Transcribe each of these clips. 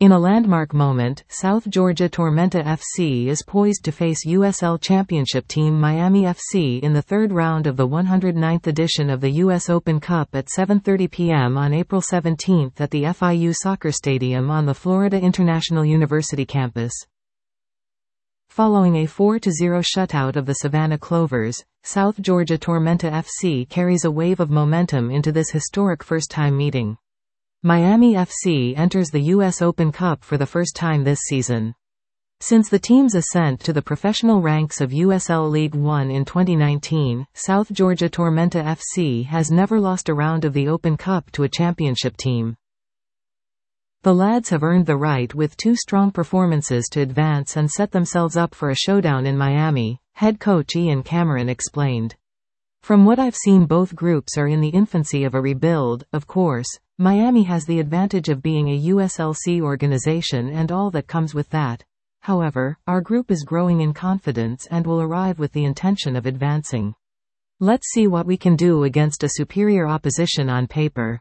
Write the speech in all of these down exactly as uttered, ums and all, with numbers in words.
In a landmark moment, South Georgia Tormenta F C is poised to face U S L Championship team Miami F C in the third round of the one hundred ninth edition of the U S Open Cup at seven thirty p m on April seventeenth at the F I U Soccer Stadium on the Florida International University campus. Following a four to zero shutout of the Savannah Clovers, South Georgia Tormenta F C carries a wave of momentum into this historic first-time meeting. Miami F C enters the U S Open Cup for the first time this season. Since the team's ascent to the professional ranks of U S L League One in twenty nineteen, South Georgia Tormenta F C has never lost a round of the Open Cup to a championship team. The lads have earned the right with two strong performances to advance and set themselves up for a showdown in Miami, head coach Ian Cameron explained. From what I've seen, both groups are in the infancy of a rebuild. Of course, Miami has the advantage of being a U S L C organization and all that comes with that. However, our group is growing in confidence and will arrive with the intention of advancing. Let's see what we can do against a superior opposition on paper.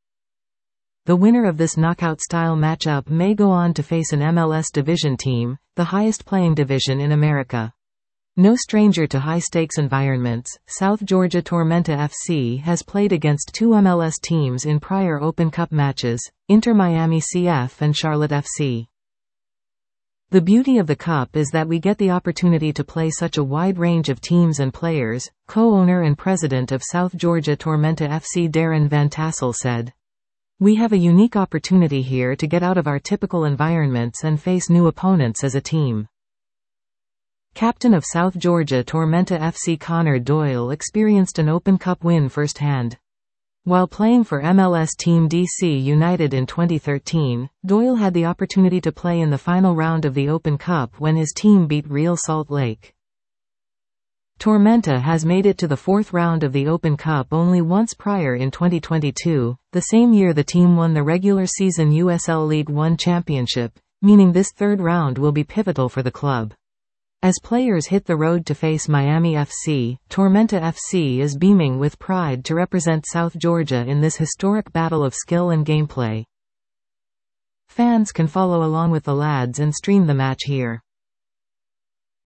The winner of this knockout-style matchup may go on to face an M L S division team, the highest playing division in America. No stranger to high-stakes environments, South Georgia Tormenta F C has played against two M L S teams in prior Open Cup matches, Inter Miami C F and Charlotte F C. The beauty of the Cup is that we get the opportunity to play such a wide range of teams and players, co-owner and president of South Georgia Tormenta F C Darren Van Tassel said. We have a unique opportunity here to get out of our typical environments and face new opponents as a team. Captain of South Georgia Tormenta F C Connor Doyle experienced an Open Cup win firsthand. While playing for M L S team D C United in twenty thirteen, Doyle had the opportunity to play in the final round of the Open Cup when his team beat Real Salt Lake. Tormenta has made it to the fourth round of the Open Cup only once prior in twenty twenty-two, the same year the team won the regular season U S L League One championship, meaning this third round will be pivotal for the club. As players hit the road to face Miami F C, Tormenta F C is beaming with pride to represent South Georgia in this historic battle of skill and gameplay. Fans can follow along with the lads and stream the match here.